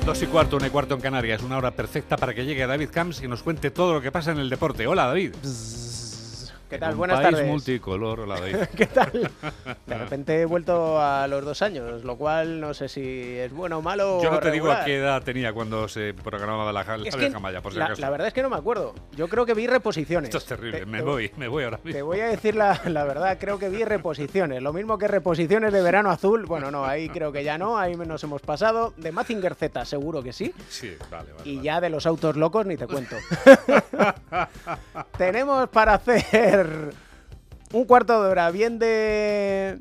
2:15, 1:15 en Canarias, una hora perfecta para que llegue David Camps y nos cuente todo lo que pasa en el deporte. Hola, David. ¿Qué tal? Un Buenas país tardes. multicolor, hola, David. ¿Qué tal? De repente he vuelto a los 2 años, lo cual no sé si es bueno o malo. Yo no o te digo regular. a qué edad tenía cuando se programaba la Es que vieja malla, por si acaso. la verdad es que no me acuerdo. Yo creo que vi reposiciones. Esto es terrible, me voy ahora mismo. Te voy a decir la verdad, creo que vi reposiciones. Lo mismo que reposiciones de Verano Azul. Bueno, no, ahí creo que ya no, ahí nos hemos pasado. De Mazinger Z seguro que sí. Sí, vale. Y ya de los autos locos ni te cuento. Tenemos para hacer un cuarto de hora bien de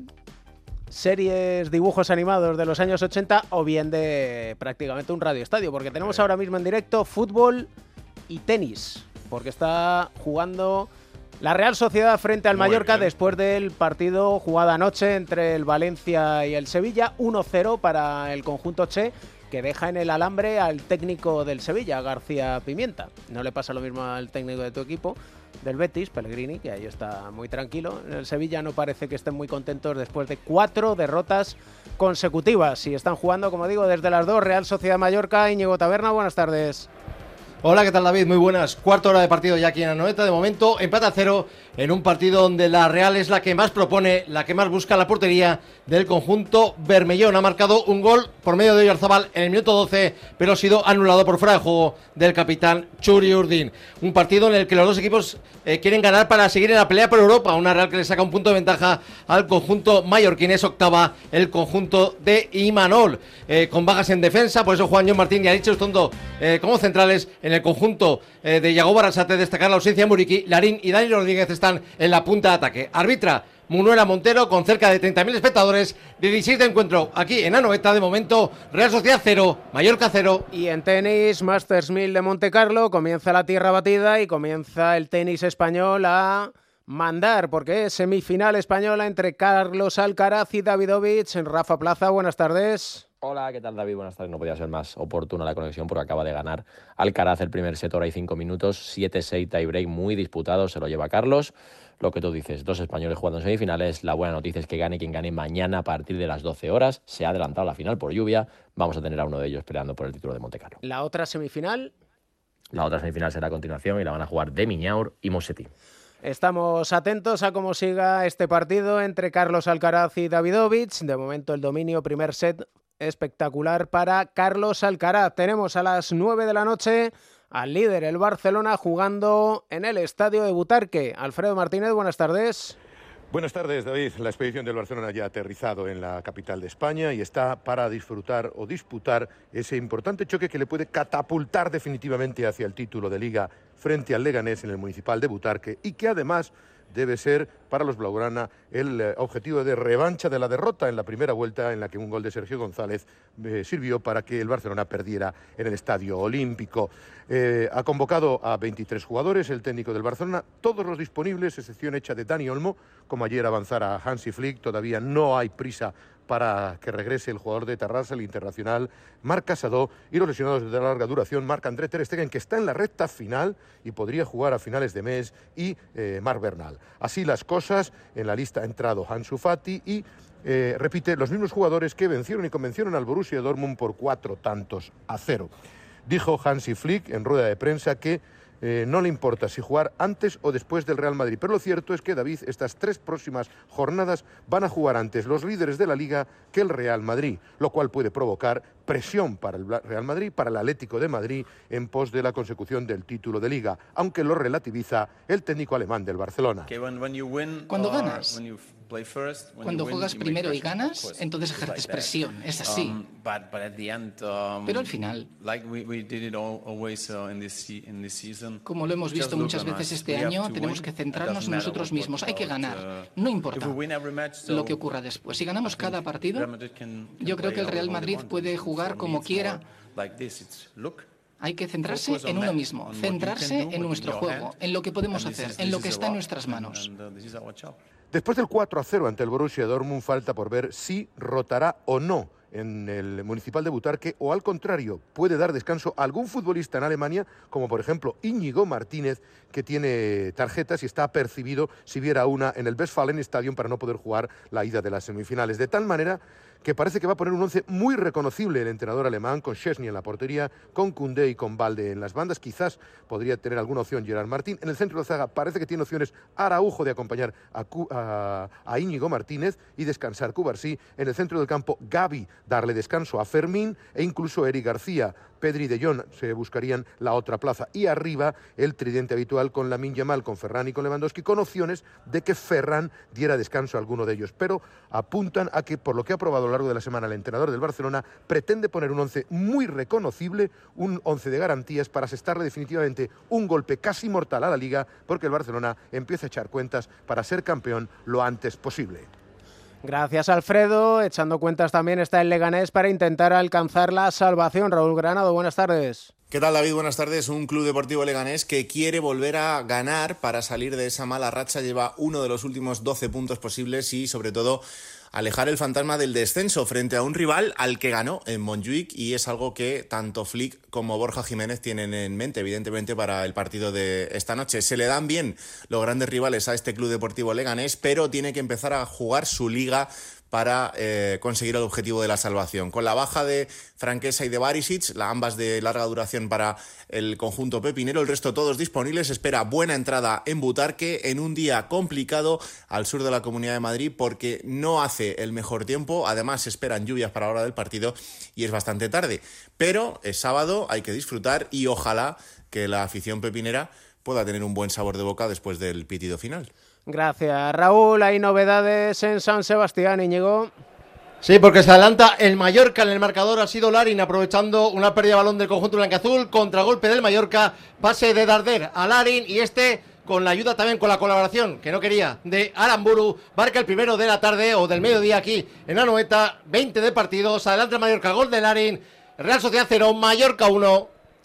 series, dibujos animados de los años 80 o bien de prácticamente un radioestadio, porque tenemos ahora mismo en directo fútbol y tenis, porque está jugando la Real Sociedad frente al Muy Mallorca bien. después del partido jugado anoche entre el Valencia y el Sevilla, 1-0 para el conjunto Che, que deja en el alambre al técnico del Sevilla, García Pimienta. No le pasa lo mismo al técnico de tu equipo, del Betis, Pellegrini, que ahí está muy tranquilo. En el Sevilla no parece que estén muy contentos después de 4 derrotas consecutivas. Y están jugando, como digo, desde las 2, Real Sociedad Mallorca. Íñigo Taberna, buenas tardes. Hola, ¿qué tal, David? Muy buenas. Cuarta hora de partido ya aquí en Anoeta. De momento, empate a 0 en un partido donde la Real es la que más propone, la que más busca la portería del conjunto bermellón. Ha marcado un gol por medio de Oyarzabal en el minuto 12, pero ha sido anulado por fuera de juego del capitán Churi Urdin. Un partido en el que los dos equipos quieren ganar para seguir en la pelea por Europa. Una Real que le saca un punto de ventaja al conjunto mallorquín. Es octava el conjunto de Imanol. Con bajas en defensa, por eso Juan John Martín y Ariche Ustondo como centrales. En el conjunto de Yago Barrasate destacar la ausencia de Muriqui, Larín y Dani Rodríguez están en la punta de ataque. Arbitra Manuela Montero con cerca de 30.000 espectadores, 16 de encuentro aquí en Anoeta. De momento, Real Sociedad 0, Mallorca 0. Y en tenis, Masters 1000 de Montecarlo, comienza la tierra batida y comienza el tenis español a mandar, porque es semifinal española entre Carlos Alcaraz y Davidovich. Rafa Plaza, buenas tardes. Hola, ¿qué tal, David? Buenas tardes. No podía ser más oportuna la conexión porque acaba de ganar Alcaraz el primer set, hora y 5 minutos, 7-6 tiebreak muy disputado, se lo lleva Carlos. Lo que tú dices, 2 españoles jugando en semifinales. La buena noticia es que gane quien gane mañana a partir de las 12 horas. Se ha adelantado la final por lluvia. Vamos a tener a uno de ellos peleando por el título de Montecarlo. La otra semifinal. La otra semifinal será a continuación y la van a jugar de Miñaur y Musetti. Estamos atentos a cómo siga este partido entre Carlos Alcaraz y Davidovich. De momento el dominio, primer set espectacular para Carlos Alcaraz. Tenemos a las 9 de la noche al líder, el Barcelona, jugando en el estadio de Butarque. Alfredo Martínez, buenas tardes. Buenas tardes, David. La expedición del Barcelona ya ha aterrizado en la capital de España y está para disfrutar o disputar ese importante choque que le puede catapultar definitivamente hacia el título de Liga frente al Leganés en el Municipal de Butarque y que además debe ser para los blaugrana el objetivo de revancha de la derrota en la primera vuelta en la que un gol de Sergio González sirvió para que el Barcelona perdiera en el Estadio Olímpico. Ha convocado a 23 jugadores el técnico del Barcelona, todos los disponibles, excepción hecha de Dani Olmo. Como ayer avanzara Hansi Flick, todavía no hay prisa para que regrese el jugador de Tarrasa, el internacional Marc Casadó, y los lesionados de larga duración, Marc-André Ter Stegen, que está en la recta final y podría jugar a finales de mes, y Marc Bernal. Así las cosas, en la lista ha entrado Ansu Fati y repite los mismos jugadores que vencieron y convencieron al Borussia Dortmund por 4-0. Dijo Hansi Flick en rueda de prensa que no le importa si jugar antes o después del Real Madrid. Pero lo cierto es que, David, estas 3 próximas jornadas van a jugar antes los líderes de la Liga que el Real Madrid, lo cual puede provocar presión para el Real Madrid, para el Atlético de Madrid, en pos de la consecución del título de Liga, aunque lo relativiza el técnico alemán del Barcelona. Cuando ganas, cuando juegas primero y ganas, entonces ejerces presión, es así. Pero al final, como lo hemos visto muchas veces este año, tenemos que centrarnos en nosotros mismos. Hay que ganar, no importa lo que ocurra después. Si ganamos cada partido, yo creo que el Real Madrid puede jugar como quiera. Hay que centrarse en uno mismo, centrarse en nuestro juego, en lo que podemos hacer, en lo que está en nuestras manos. Después del 4-0 ante el Borussia Dortmund, falta por ver si rotará o no en el Municipal de Butarque, o al contrario, puede dar descanso a algún futbolista en Alemania, como por ejemplo Íñigo Martínez, que tiene tarjetas y está apercibido si viera una en el Westfalen Stadion para no poder jugar la ida de las semifinales. De tal manera que parece que va a poner un once muy reconocible el entrenador alemán, con Szczęsny en la portería, con Koundé y con Balde en las bandas. Quizás podría tener alguna opción Gerard Martín. En el centro de la zaga parece que tiene opciones Araujo de acompañar a Íñigo Martínez y descansar Cubarsí. En el centro del campo, Gavi darle descanso a Fermín e incluso Eric García. Pedri y De Jong se buscarían la otra plaza. Y arriba el tridente habitual con Lamine Yamal, con Ferran y con Lewandowski, con opciones de que Ferran diera descanso a alguno de ellos. Pero apuntan a que, por lo que ha probado a lo largo de la semana el entrenador del Barcelona, pretende poner un once muy reconocible, un once de garantías para asestarle definitivamente un golpe casi mortal a la Liga, porque el Barcelona empieza a echar cuentas para ser campeón lo antes posible. Gracias, Alfredo. Echando cuentas también está el Leganés para intentar alcanzar la salvación. Raúl Granado, buenas tardes. ¿Qué tal, David? Buenas tardes. Un Club Deportivo Leganés que quiere volver a ganar para salir de esa mala racha. Lleva uno de los últimos 12 puntos posibles y, sobre todo, alejar el fantasma del descenso frente a un rival al que ganó en Montjuic, y es algo que tanto Flick como Borja Jiménez tienen en mente, evidentemente, para el partido de esta noche. Se le dan bien los grandes rivales a este Club Deportivo Leganés, pero tiene que empezar a jugar su liga para conseguir el objetivo de la salvación. Con la baja de Franquesa y de Barisic, ambas de larga duración para el conjunto pepinero, el resto todos disponibles. Espera buena entrada en Butarque en un día complicado al sur de la Comunidad de Madrid, porque no hace el mejor tiempo. Además, se esperan lluvias para la hora del partido y es bastante tarde. Pero es sábado, hay que disfrutar y ojalá que la afición pepinera pueda tener un buen sabor de boca después del pitido final. Gracias, Raúl. Hay novedades en San Sebastián, Íñigo. Sí, porque se adelanta el Mallorca en el marcador. Ha sido Larin aprovechando una pérdida de balón del conjunto blanquiazul, contragolpe del Mallorca, pase de Darder a Larin, y con la ayuda también, con la colaboración, que no quería, de Aramburu, marca el primero de la tarde o del mediodía aquí en Anoeta. 20 de partidos, adelanta el Mallorca, gol de Larin. Real Sociedad 0, Mallorca 1.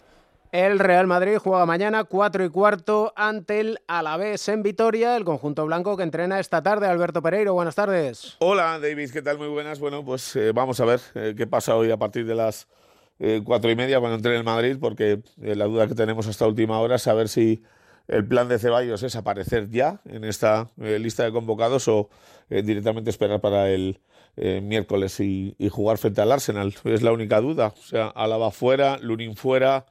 El Real Madrid juega mañana 4:15 ante el Alavés en Vitoria, el conjunto blanco que entrena esta tarde. Alberto Pereiro, buenas tardes. Hola, David, ¿qué tal? Muy buenas. Bueno, pues vamos a ver qué pasa hoy a partir de las 4:30 cuando entrene el Madrid, porque la duda que tenemos hasta última hora es saber si el plan de Ceballos es aparecer ya en esta lista de convocados o directamente esperar para el miércoles y jugar frente al Arsenal. Es la única duda. O sea, Alaba fuera, Lunin fuera.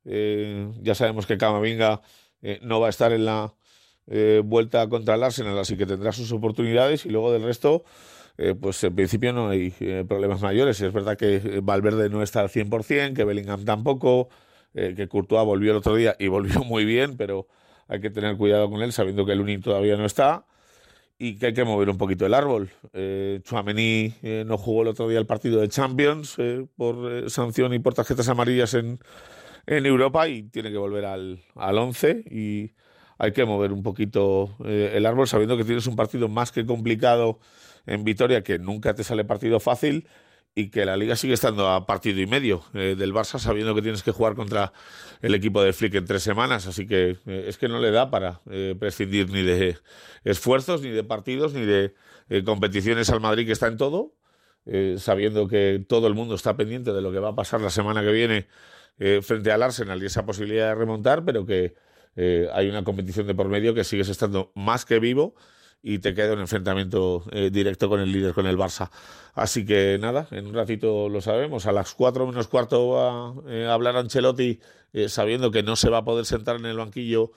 Ya sabemos que Camavinga no va a estar en la vuelta contra el Arsenal, así que tendrá sus oportunidades, y luego del resto pues en principio no hay problemas mayores. Es verdad que Valverde no está al 100%, que Bellingham tampoco, que Courtois volvió el otro día y volvió muy bien, pero hay que tener cuidado con él sabiendo que Lunin todavía no está y que hay que mover un poquito el árbol. Tchouaméni no jugó el otro día el partido de Champions por sanción y por tarjetas amarillas en Europa, y tiene que volver al 11, y hay que mover un poquito el árbol sabiendo que tienes un partido más que complicado en Vitoria, que nunca te sale partido fácil, y que la Liga sigue estando a partido y medio del Barça, sabiendo que tienes que jugar contra el equipo de Flick en 3 semanas, así que es que no le da para prescindir ni de esfuerzos, ni de partidos, ni de competiciones al Madrid, que está en todo, sabiendo que todo el mundo está pendiente de lo que va a pasar la semana que viene frente al Arsenal y esa posibilidad de remontar, pero que hay una competición de por medio, que sigues estando más que vivo y te queda un enfrentamiento directo con el líder, con el Barça. Así que nada, en un ratito lo sabemos. A las 4 menos cuarto va a hablar Ancelotti, sabiendo que no se va a poder sentar en el banquillo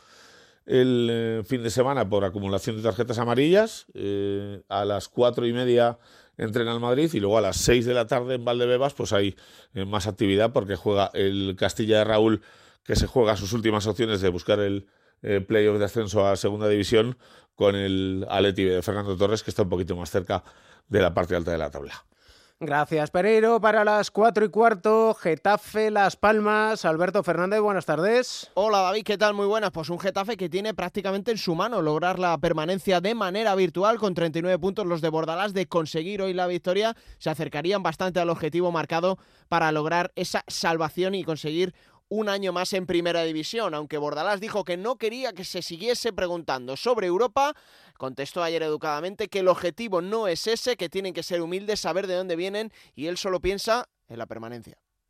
el fin de semana por acumulación de tarjetas amarillas. A las 4:30 entrena el Madrid, y luego a las 6 de la tarde en Valdebebas pues hay más actividad, porque juega el Castilla de Raúl, que se juega sus últimas opciones de buscar el playoff de ascenso a Segunda División, con el Athletic de Fernando Torres, que está un poquito más cerca de la parte alta de la tabla. Gracias, Pereiro. Para las 4:15, Getafe, Las Palmas. Alberto Fernández, buenas tardes. Hola, David, ¿qué tal? Muy buenas. Pues un Getafe que tiene prácticamente en su mano lograr la permanencia de manera virtual, con 39 puntos. Los de Bordalás, de conseguir hoy la victoria, se acercarían bastante al objetivo marcado para lograr esa salvación y conseguir un año más en Primera División. Aunque Bordalás dijo que no quería que se siguiese preguntando sobre Europa, contestó ayer educadamente que el objetivo no es ese, que tienen que ser humildes, saber de dónde vienen, y él solo piensa en la permanencia.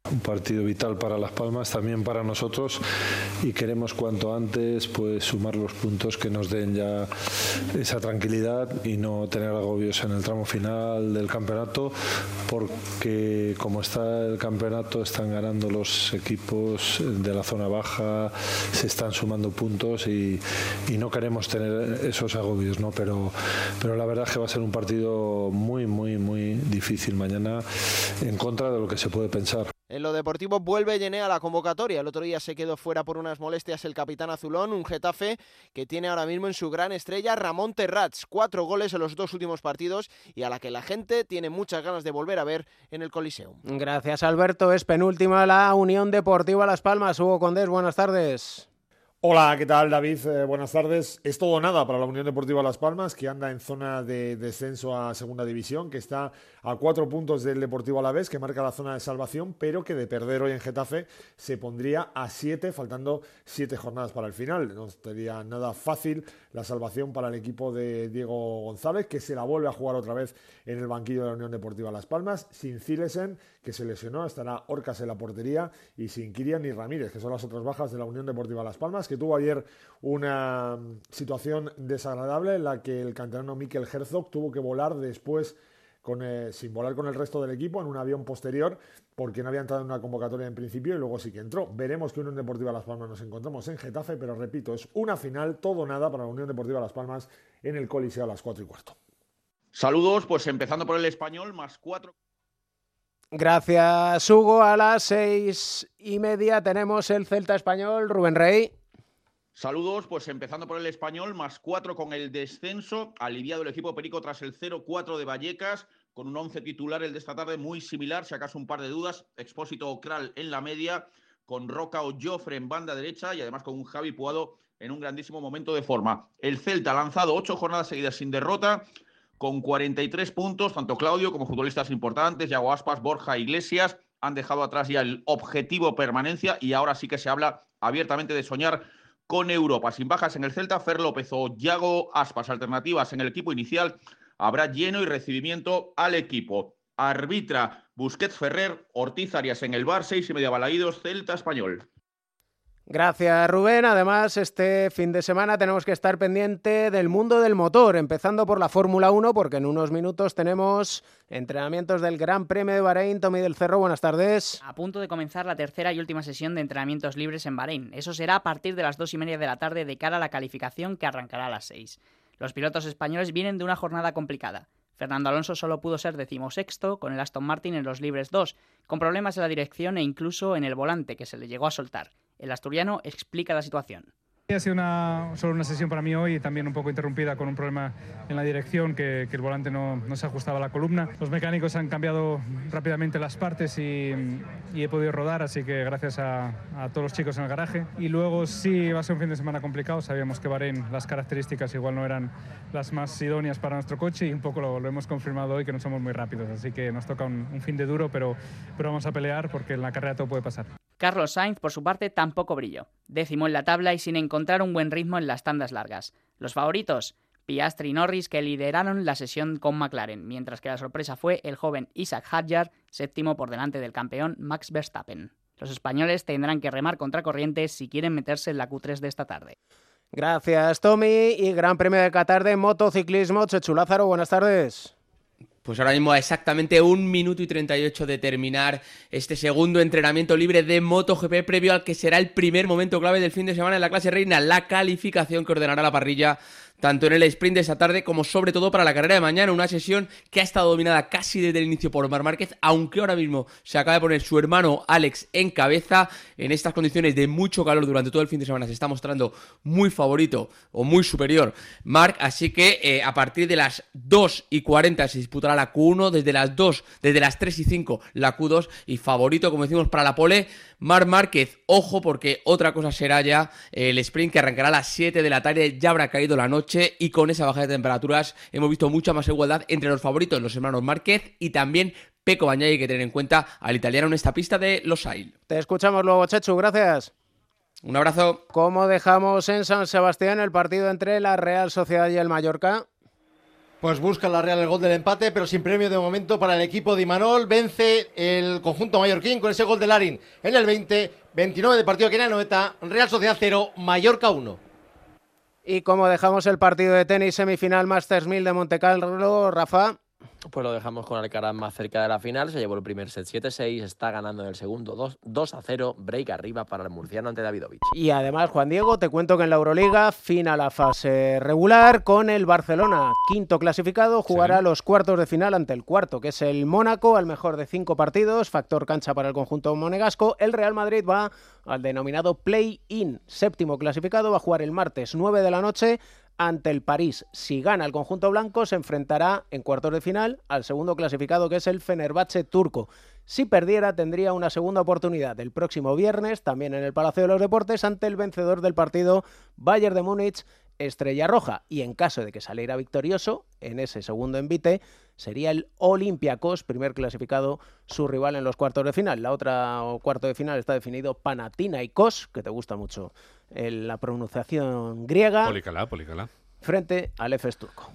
Un partido vital para Las Palmas, también para nosotros, y queremos cuanto antes pues sumar los puntos que nos den ya esa tranquilidad y no tener agobios en el tramo final del campeonato, porque como está el campeonato están ganando los equipos de la zona baja, se están sumando puntos y no queremos tener esos agobios, ¿no? Pero la verdad es que va a ser un partido muy difícil mañana, en contra de lo que se puede pensar. En lo deportivo vuelve Yené a la convocatoria. El otro día se quedó fuera por unas molestias el capitán azulón, un Getafe que tiene ahora mismo en su gran estrella Ramón Terrats, 4 goles en los 2 últimos partidos y a la que la gente tiene muchas ganas de volver a ver en el Coliseum. Gracias, Alberto. Es penúltima la Unión Deportiva Las Palmas. Hugo Condés, buenas tardes. Hola, ¿qué tal, David? Buenas tardes. Es todo o nada para la Unión Deportiva Las Palmas, que anda en zona de descenso a Segunda División, que está a 4 puntos del Deportivo Alavés, que marca la zona de salvación, pero que de perder hoy en Getafe se pondría a 7, faltando 7 jornadas para el final. No sería nada fácil la salvación para el equipo de Diego González, que se la vuelve a jugar otra vez en el banquillo de la Unión Deportiva Las Palmas, sin Zilesen, que se lesionó, estará Orcas en la portería, y sin Kirian y Ramírez, que son las otras bajas de la Unión Deportiva Las Palmas, que tuvo ayer una situación desagradable en la que el canterano Mikel Herzog tuvo que volar después sin volar con el resto del equipo en un avión posterior, porque no había entrado en una convocatoria en principio y luego sí que entró. Veremos que Unión Deportiva Las Palmas nos encontramos en Getafe, pero repito, es una final, todo o nada para la Unión Deportiva Las Palmas en el Coliseo a las 4:15. Saludos, pues empezando por el Español, más 4. Gracias, Hugo. A las 6:30 tenemos el Celta Español. Rubén Rey. Saludos, pues empezando por el Español, más 4 con el descenso, aliviado el equipo perico tras el 0-4 de Vallecas, con un 11 titular el de esta tarde muy similar, si acaso un par de dudas, Expósito o Kral en la media, con Roca o Jofre en banda derecha y además con un Javi Puado en un grandísimo momento de forma. El Celta ha lanzado 8 jornadas seguidas sin derrota, con 43 puntos, tanto Claudio como futbolistas importantes, Yago Aspas, Borja, Iglesias, han dejado atrás ya el objetivo permanencia y ahora sí que se habla abiertamente de soñar con Europa. Sin bajas en el Celta, Fer López o Yago Aspas, alternativas en el equipo inicial, habrá lleno y recibimiento al equipo. Arbitra Busquets Ferrer, Ortiz Arias en el bar, 6:30 Balaídos, Celta Español. Gracias, Rubén. Además, este fin de semana tenemos que estar pendiente del mundo del motor, empezando por la Fórmula 1, porque en unos minutos tenemos entrenamientos del Gran Premio de Bahrein. Tommy del Cerro, buenas tardes. A punto de comenzar la tercera y última sesión de entrenamientos libres en Bahrein. Eso será a partir de las 2:30 de la tarde de cara a la calificación que arrancará a las 6. Los pilotos españoles vienen de una jornada complicada. Fernando Alonso solo pudo ser 16º con el Aston Martin en los libres 2, con problemas en la dirección e incluso en el volante que se le llegó a soltar. El asturiano explica la situación. Ha sido solo una sesión para mí hoy y también un poco interrumpida con un problema en la dirección, que el volante no se ajustaba a la columna. Los mecánicos han cambiado rápidamente las partes y he podido rodar, así que gracias a todos los chicos en el garaje. Y luego sí va a ser un fin de semana complicado, sabíamos que Bahrein las características igual no eran las más idóneas para nuestro coche y un poco lo hemos confirmado hoy, que no somos muy rápidos, así que nos toca un fin de duro, pero vamos a pelear porque en la carrera todo puede pasar. Carlos Sainz, por su parte, tampoco brilló. 10º en la tabla y sin encontrar un buen ritmo en las tandas largas. Los favoritos, Piastri y Norris, que lideraron la sesión con McLaren, mientras que la sorpresa fue el joven Isaac Hadjar, 7º por delante del campeón Max Verstappen. Los españoles tendrán que remar contracorriente si quieren meterse en la Q3 de esta tarde. Gracias, Tommy. Y Gran Premio de Qatar de motociclismo. Chechu Lázaro, buenas tardes. Pues ahora mismo a exactamente 1 minuto y 38 de terminar este segundo entrenamiento libre de MotoGP, previo al que será el primer momento clave del fin de semana en la clase reina, la calificación que ordenará la parrilla tanto en el sprint de esta tarde como sobre todo para la carrera de mañana, una sesión que ha estado dominada casi desde el inicio por Marc Márquez, aunque ahora mismo se acaba de poner su hermano Alex en cabeza. En estas condiciones de mucho calor durante todo el fin de semana se está mostrando muy favorito o muy superior Marc, así que a partir de las 2:40 se disputará la Q1, desde las 3:05 la Q2 y favorito, como decimos, para la pole Marc Márquez. Ojo, porque otra cosa será ya el sprint que arrancará a las 7 de la tarde, ya habrá caído la noche y con esa bajada de temperaturas hemos visto mucha más igualdad entre los favoritos, los hermanos Márquez y también Pecco Bagnaia. Hay que tener en cuenta al italiano en esta pista de Losail. Te escuchamos luego, Chechu, gracias. Un abrazo. ¿Cómo dejamos en San Sebastián el partido entre la Real Sociedad y el Mallorca? Pues busca la Real el gol del empate, pero sin premio de momento para el equipo de Imanol. Vence el conjunto mallorquín con ese gol de Larin en el 29 de partido aquí en Anoeta. Real Sociedad 0, Mallorca 1. Y como dejamos el partido de tenis semifinal Masters 1000 de Montecarlo, Rafa. Pues lo dejamos con Alcaraz más cerca de la final, se llevó el primer set 7-6, está ganando en el segundo 2-0, break arriba para el murciano ante Davidovich. Y además, Juan Diego, te cuento que en la Euroliga, fin a la fase regular con el Barcelona, quinto clasificado, jugará los cuartos de final ante el cuarto, que es el Mónaco, al mejor de 5 partidos, factor cancha para el conjunto monegasco. El Real Madrid va al denominado play-in, séptimo clasificado, va a jugar el martes 9 de la noche ante el París. Si gana el conjunto blanco, se enfrentará en cuartos de final al segundo clasificado, que es el Fenerbahce turco. Si perdiera, tendría una segunda oportunidad el próximo viernes, también en el Palacio de los Deportes, ante el vencedor del partido Bayern de Múnich, Estrella Roja. Y en caso de que saliera victorioso, en ese segundo envite, sería el Olympiacos, primer clasificado, su rival en los cuartos de final. La otra cuarto de final está definido Panathinaikos, que te gusta mucho la pronunciación griega. Policalá. Frente al Efes turco.